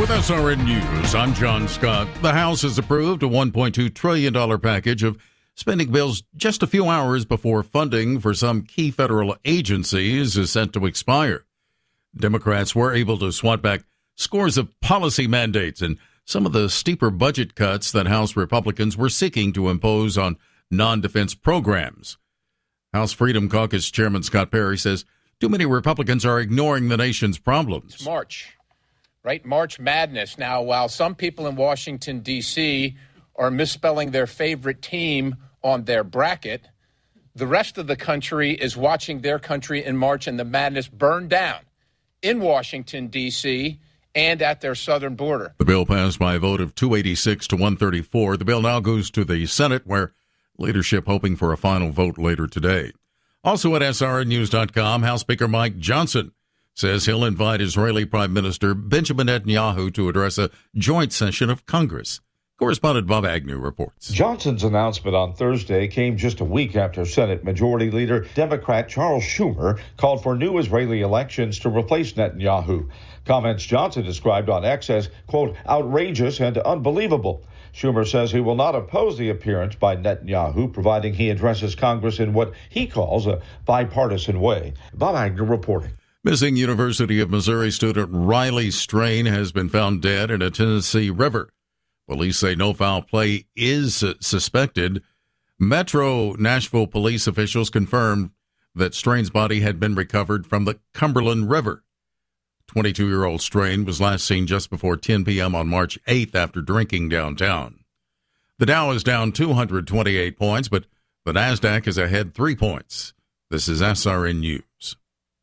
With SRN News, I'm John Scott. The House has approved a $1.2 trillion package of spending bills just a few hours before funding for some key federal agencies is set to expire. Democrats were able to swat back scores of policy mandates and some of the steeper budget cuts that House Republicans were seeking to impose on non-defense programs. House Freedom Caucus Chairman Scott Perry says too many Republicans are ignoring the nation's problems. It's March, right? March Madness. Now, while some people in Washington, D.C. are misspelling their favorite team on their bracket, the rest of the country is watching their country in March and the madness burn down in Washington, D.C., and at their southern border. The bill passed by a vote of 286 to 134. The bill now goes to the Senate, where leadership hoping for a final vote later today. Also at SRNnews.com, House Speaker Mike Johnson says he'll invite Israeli Prime Minister Benjamin Netanyahu to address a joint session of Congress. Correspondent Bob Agnew reports. Johnson's announcement on Thursday came just a week after Senate Majority Leader Democrat Charles Schumer called for new Israeli elections to replace Netanyahu. Comments Johnson described on X as, quote, outrageous and unbelievable. Schumer says he will not oppose the appearance by Netanyahu, providing he addresses Congress in what he calls a bipartisan way. Bob Agnew reporting. Missing University of Missouri student Riley Strain has been found dead in a Tennessee river. Police say no foul play is suspected. Metro Nashville police officials confirmed that Strain's body had been recovered from the Cumberland River. 22-year-old Strain was last seen just before 10 p.m. on March 8th after drinking downtown. The Dow is down 228 points, but the NASDAQ is ahead 3 points. This is SRN News.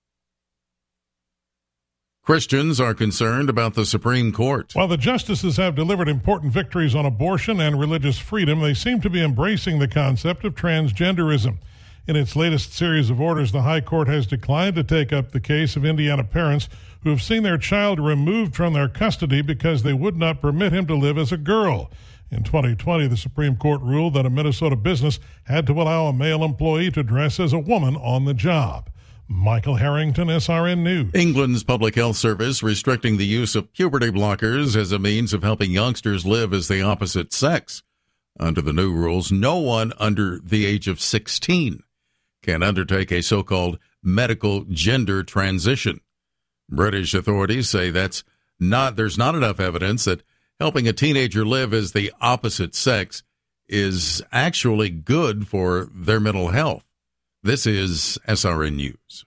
Christians are concerned about the Supreme Court. While the justices have delivered important victories on abortion and religious freedom, they seem to be embracing the concept of transgenderism. In its latest series of orders, the High Court has declined to take up the case of Indiana parents who have seen their child removed from their custody because they would not permit him to live as a girl. In 2020, the Supreme Court ruled that a Minnesota business had to allow a male employee to dress as a woman on the job. Michael Harrington, SRN News. England's Public Health Service restricting the use of puberty blockers as a means of helping youngsters live as the opposite sex. Under the new rules, no one under the age of 16 can undertake a so-called medical gender transition. British authorities say there's not enough evidence that helping a teenager live as the opposite sex is actually good for their mental health. This is SRN News.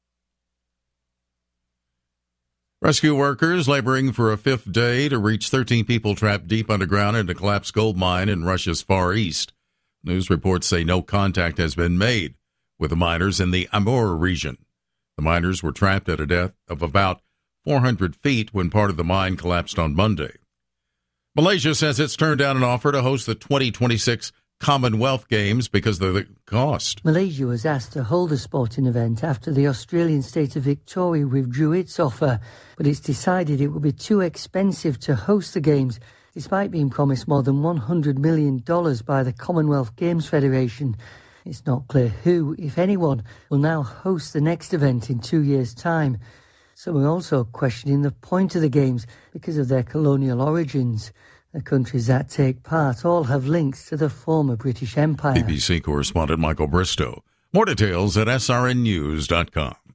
Rescue workers laboring for a fifth day to reach 13 people trapped deep underground in a collapsed gold mine in Russia's Far East. News reports say no contact has been made with the miners in the Amur region. The miners were trapped at a depth of about 400 feet when part of the mine collapsed on Monday. Malaysia says it's turned down an offer to host the 2026 Commonwealth Games because of the cost. Malaysia was asked to hold a sporting event after the Australian state of Victoria withdrew its offer, but it's decided it would be too expensive to host the Games, despite being promised more than $100 million by the Commonwealth Games Federation. It's not clear who, if anyone, will now host the next event in 2 years' time. Some are also questioning the point of the Games because of their colonial origins. The countries that take part all have links to the former British Empire. BBC correspondent Michael Bristow. More details at srnnews.com.